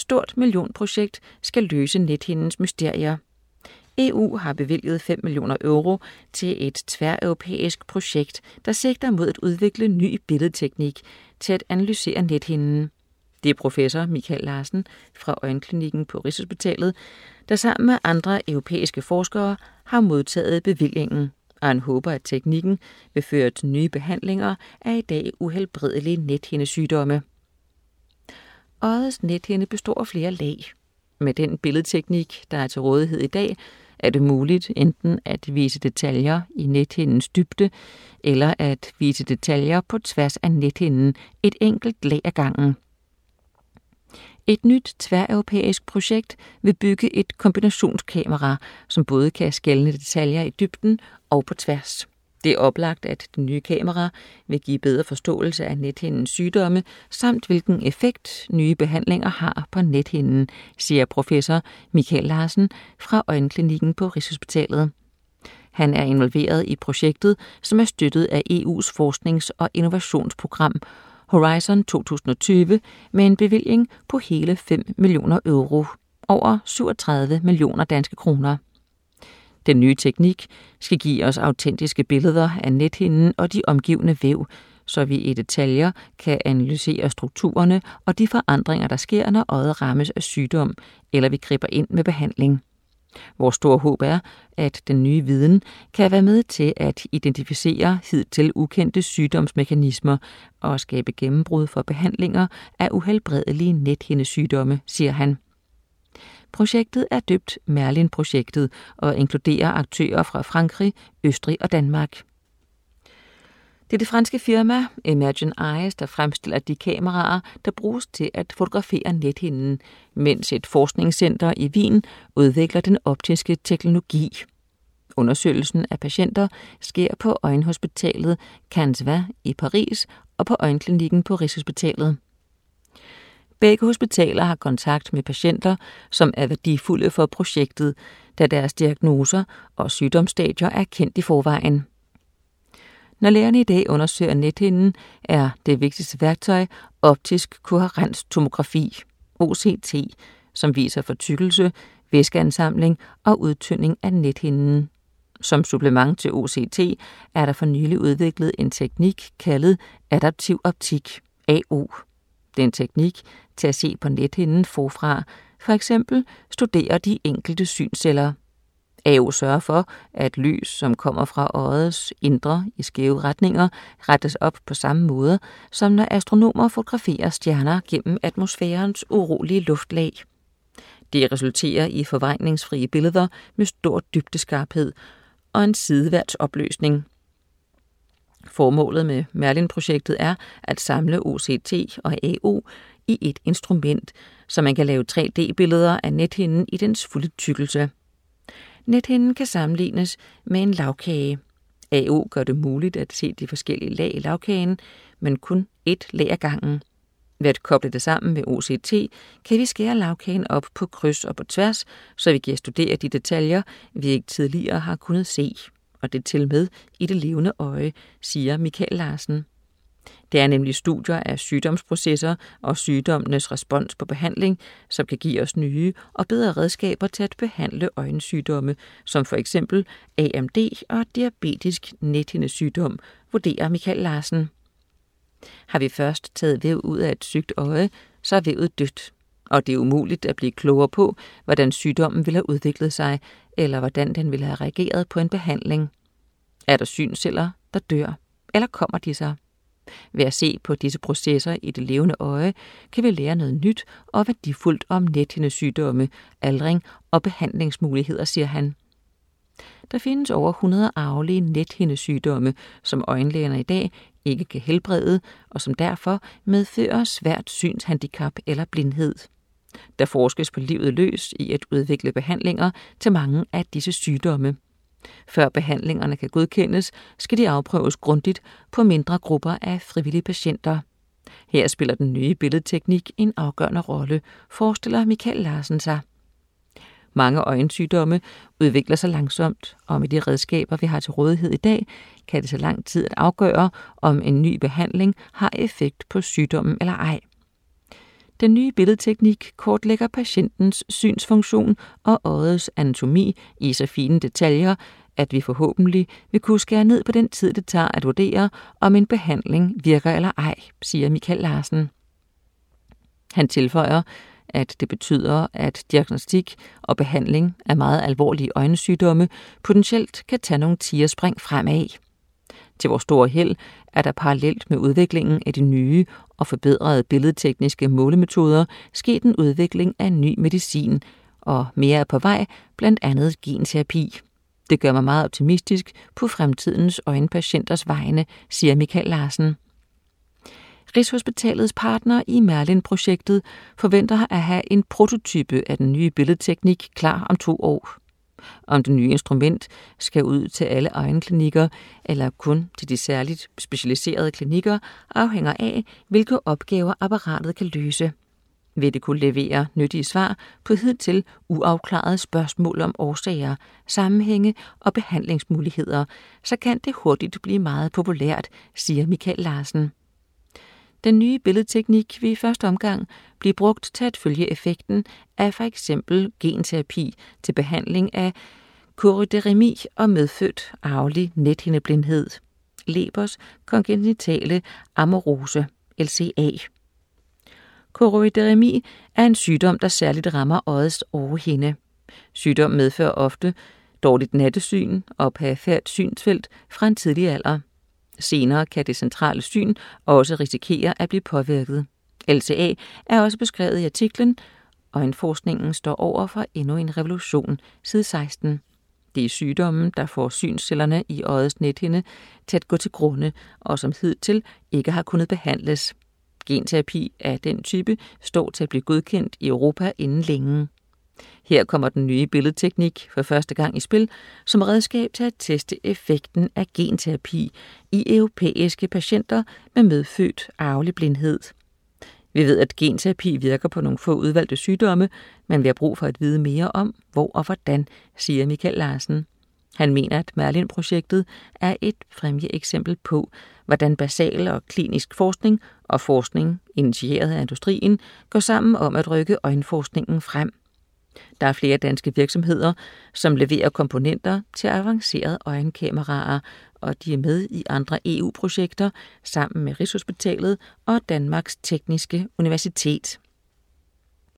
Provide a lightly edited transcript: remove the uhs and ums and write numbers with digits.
stort millionprojekt skal løse nethindens mysterier. EU har bevilget 5 millioner euro til et tværeuropæisk projekt, der sigter mod at udvikle ny billedteknik til at analysere nethinden. Det er professor Michael Larsen fra Øjenklinikken på Rigshospitalet, der sammen med andre europæiske forskere har modtaget bevillingen, og han håber, at teknikken vil føre til nye behandlinger af i dag uhelbredelige nethindesygdomme. Øjets nethinde består af flere lag. Med den billedteknik, der er til rådighed i dag, er det muligt enten at vise detaljer i nethindens dybde, eller at vise detaljer på tværs af nethinden et enkelt lag ad gangen. Et nyt tværeuropæisk projekt vil bygge et kombinationskamera, som både kan skelne detaljer i dybden og på tværs. Det er oplagt, at det nye kamera vil give bedre forståelse af nethindens sygdomme, samt hvilken effekt nye behandlinger har på nethinden, siger professor Michael Larsen fra Øjenklinikken på Rigshospitalet. Han er involveret i projektet, som er støttet af EU's forsknings- og innovationsprogram Horizon 2020 med en bevilling på hele 5 millioner euro, over 37 millioner danske kroner. Den nye teknik skal give os autentiske billeder af nethinden og de omgivende væv, så vi i detaljer kan analysere strukturerne og de forandringer, der sker, når øjet rammes af sygdom, eller vi griber ind med behandling. Vores store håb er, at den nye viden kan være med til at identificere hidtil ukendte sygdomsmekanismer og skabe gennembrud for behandlinger af uhelbredelige nethindesygdomme, siger han. Projektet er døbt Merlin-projektet og inkluderer aktører fra Frankrig, Østrig og Danmark. Det er det franske firma Emergent Eyes, der fremstiller de kameraer, der bruges til at fotografere nethinden, mens et forskningscenter i Wien udvikler den optiske teknologi. Undersøgelsen af patienter sker på Øjenhospitalet Cansva i Paris og på Øjenklinikken på Rigshospitalet. Begge hospitaler har kontakt med patienter, som er værdifulde for projektet, da deres diagnoser og sygdomsstadier er kendt i forvejen. Når lægerne i dag undersøger nethinden, er det vigtigste værktøj optisk koherenstomografi, OCT, som viser fortykkelse, væskeansamling og udtynding af nethinden. Som supplement til OCT er der for nylig udviklet en teknik kaldet adaptiv optik, AO. Det er en teknik til at se på nethinden forfra, for eksempel studere de enkelte synceller. AO sørger for, at lys, som kommer fra øjets indre i skæve retninger, rettes op på samme måde, som når astronomer fotograferer stjerner gennem atmosfærens urolige luftlag. Det resulterer i forvrængningsfrie billeder med stor dybdeskarphed og en sideværtsopløsning. Formålet med Merlin-projektet er at samle OCT og AO i et instrument, så man kan lave 3D-billeder af nethinden i dens fulde tykkelse. Nethinden kan sammenlignes med en lagkage. AO gør det muligt at se de forskellige lag i lagkagen, men kun et lag ad gangen. Ved at koble det sammen med OCT, kan vi skære lagkagen op på kryds og på tværs, så vi kan studere de detaljer, vi ikke tidligere har kunnet se. Og det til med i det levende øje, siger Michael Larsen. Det er nemlig studier af sygdomsprocesser og sygdommenes respons på behandling, som kan give os nye og bedre redskaber til at behandle øjensygdomme, som for eksempel AMD og diabetisk nethindesygdom, vurderer Michael Larsen. Har vi først taget væv ud af et sygt øje, så er vævet dødt, og det er umuligt at blive klogere på, hvordan sygdommen ville have udviklet sig, eller hvordan den ville have reageret på en behandling. Er der synceller, der dør, eller kommer de sig? Ved at se på disse processer i det levende øje, kan vi lære noget nyt og værdifuldt om nethindesygdomme, aldring og behandlingsmuligheder, siger han. Der findes over 100 arvelige nethindesygdomme, som øjenlægerne i dag ikke kan helbrede, og som derfor medfører svært synshandicap eller blindhed. Der forskes på livet løs i at udvikle behandlinger til mange af disse sygdomme. Før behandlingerne kan godkendes, skal de afprøves grundigt på mindre grupper af frivillige patienter. Her spiller den nye billedteknik en afgørende rolle, forestiller Michael Larsen sig. Mange øjensygdomme udvikler sig langsomt, og med de redskaber, vi har til rådighed i dag, kan det tage lang tid at afgøre, om en ny behandling har effekt på sygdommen eller ej. Den nye billedteknik kortlægger patientens synsfunktion og øjets anatomi i så fine detaljer, at vi forhåbentlig vil kunne skære ned på den tid, det tager at vurdere, om en behandling virker eller ej, siger Michael Larsen. Han tilføjer, at det betyder, at diagnostik og behandling af meget alvorlige øjensygdomme potentielt kan tage nogle tigerspring fremad. Til vores store held er der parallelt med udviklingen af de nye og forbedrede billedtekniske målemetoder sket en udvikling af ny medicin, og mere er på vej, blandt andet genterapi. Det gør mig meget optimistisk på fremtidens øjenpatienters vegne, siger Michael Larsen. Rigshospitalets partner i Merlin-projektet forventer at have en prototype af den nye billedteknik klar om 2 år. Om det nye instrument skal ud til alle øjenklinikker eller kun til de særligt specialiserede klinikker, afhænger af, hvilke opgaver apparatet kan løse. Vil det kunne levere nyttige svar på hidtil uafklarede spørgsmål om årsager, sammenhænge og behandlingsmuligheder, så kan det hurtigt blive meget populært, siger Michael Larsen. Den nye billedteknik vil i første omgang blive brugt til at følge effekten af for eksempel genterapi til behandling af choroideremi og medfødt arvelig nethindeblindhed, Lebers kongenitale amorose, LCA. Choroideremi er en sygdom, der særligt rammer øjets overhinde. Sygdommen medfører ofte dårligt nattesyn og perifert synsfelt fra en tidlig alder. Senere kan det centrale syn også risikere at blive påvirket. LCA er også beskrevet i artiklen Øjenforskningen står over for endnu en revolution, side 16. Det er sygdommen, der får synscellerne i øjets nethinde til at gå til grunde, og som hidtil ikke har kunnet behandles. Genterapi af den type står til at blive godkendt i Europa inden længe. Her kommer den nye billedteknik for første gang i spil som redskab til at teste effekten af genterapi i europæiske patienter med medfødt arvelig blindhed. Vi ved, at genterapi virker på nogle få udvalgte sygdomme, men vi har brug for at vide mere om, hvor og hvordan, siger Michael Larsen. Han mener, at Merlin-projektet er et fremmeeksempel på, hvordan basal og klinisk forskning og forskning initieret af industrien går sammen om at rykke øjenforskningen frem. Der er flere danske virksomheder, som leverer komponenter til avancerede øjenkameraer, og de er med i andre EU-projekter sammen med Rigshospitalet og Danmarks Tekniske Universitet.